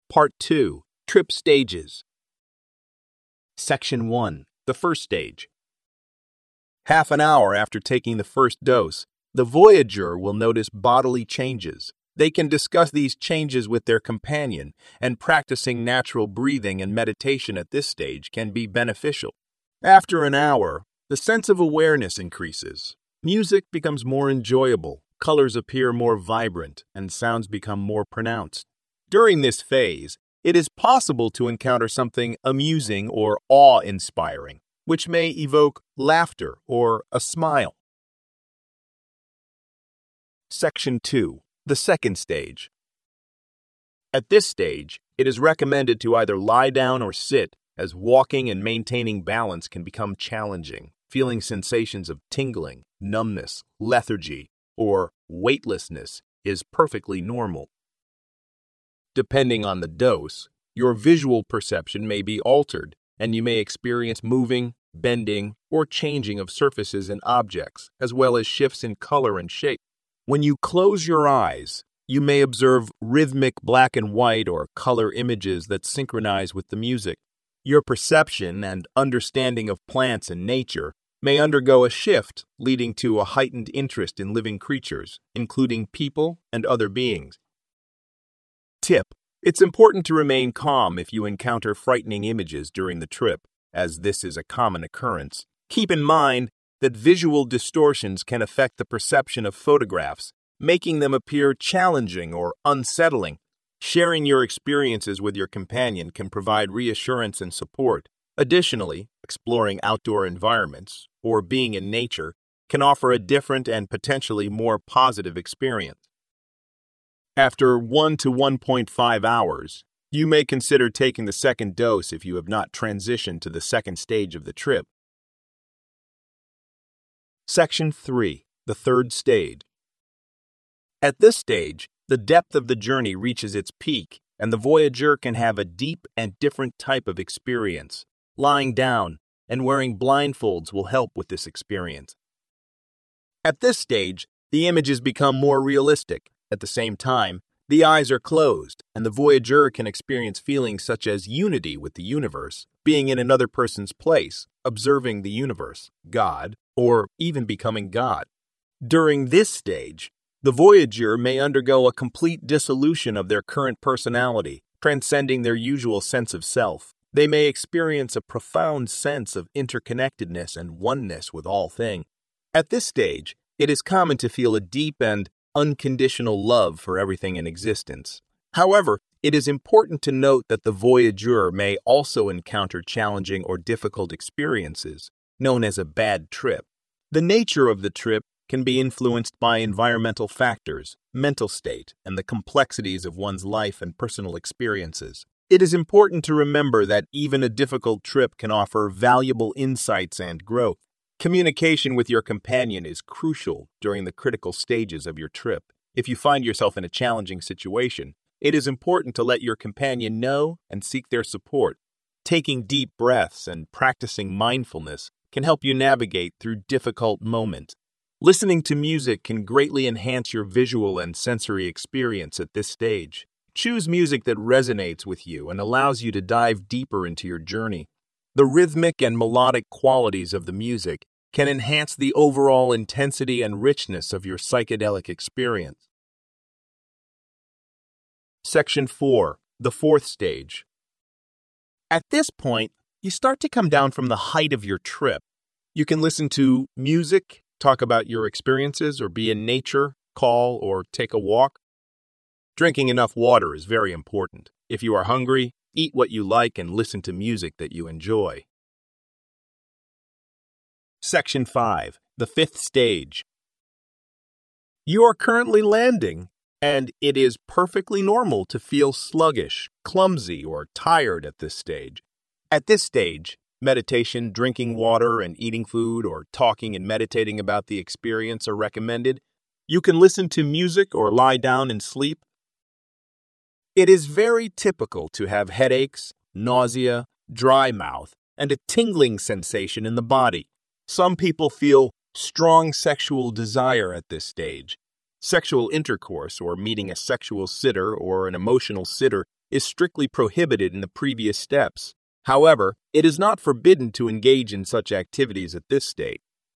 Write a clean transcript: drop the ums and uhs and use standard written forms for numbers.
Part 2. Trip Stages. Section 1. The first stage. Half an hour after taking the first dose, the voyager will notice bodily changes. They can discuss these changes with their companion, and practicing natural breathing and meditation at this stage can be beneficial. After an hour, the sense of awareness increases. Music becomes more enjoyable, colors appear more vibrant, and sounds become more pronounced. During this phase, it is possible to encounter something amusing or awe-inspiring, which may evoke laughter or a smile. Section 2. The second stage. At this stage, it is recommended to either lie down or sit, as walking and maintaining balance can become challenging. Feeling sensations of tingling, numbness, lethargy, or weightlessness is perfectly normal. Depending on the dose, your visual perception may be altered, and you may experience moving, bending, or changing of surfaces and objects, as well as shifts in color and shape. When you close your eyes, you may observe rhythmic black and white or color images that synchronize with the music. Your perception and understanding of plants and nature may undergo a shift, leading to a heightened interest in living creatures, including people and other beings. Tip: it's important to remain calm if you encounter frightening images during the trip, as this is a common occurrence. Keep in mind that visual distortions can affect the perception of photographs, making them appear challenging or unsettling. Sharing your experiences with your companion can provide reassurance and support. Additionally, exploring outdoor environments or being in nature can offer a different and potentially more positive experience. After 1 to 1.5 hours, you may consider taking the second dose if you have not transitioned to the second stage of the trip. Section 3. The third stage. At this stage, the depth of the journey reaches its peak, and the voyager can have a deep and different type of experience. Lying down and wearing blindfolds will help with this experience. At this stage, the images become more realistic. At the same time, the eyes are closed, and the voyager can experience feelings such as unity with the universe, being in another person's place, observing the universe, God, or even becoming God. During this stage, the voyager may undergo a complete dissolution of their current personality, transcending their usual sense of self. They may experience a profound sense of interconnectedness and oneness with all things. At this stage, it is common to feel a deep and unconditional love for everything in existence. However, it is important to note that the voyager may also encounter challenging or difficult experiences, known as a bad trip. The nature of the trip can be influenced by environmental factors, mental state, and the complexities of one's life and personal experiences. It is important to remember that even a difficult trip can offer valuable insights and growth. Communication with your companion is crucial during the critical stages of your trip. If you find yourself in a challenging situation, it is important to let your companion know and seek their support. Taking deep breaths and practicing mindfulness can help you navigate through difficult moments. Listening to music can greatly enhance your visual and sensory experience at this stage. Choose music that resonates with you and allows you to dive deeper into your journey. The rhythmic and melodic qualities of the music can enhance the overall intensity and richness of your psychedelic experience. Section 4. The fourth stage. At this point, you start to come down from the height of your trip. You can listen to music, talk about your experiences, or be in nature, call, or take a walk. Drinking enough water is very important. If you are hungry, eat what you like and listen to music that you enjoy. Section 5. The fifth stage. You are currently landing, and it is perfectly normal to feel sluggish, clumsy, or tired at this stage. At this stage, meditation, drinking water, and eating food, or talking and meditating about the experience are recommended. You can listen to music or lie down and sleep. It is very typical to have headaches, nausea, dry mouth, and a tingling sensation in the body. Some people feel strong sexual desire at this stage. Sexual intercourse or meeting a sexual sitter or an emotional sitter is strictly prohibited in the previous steps. However, it is not forbidden to engage in such activities at this stage.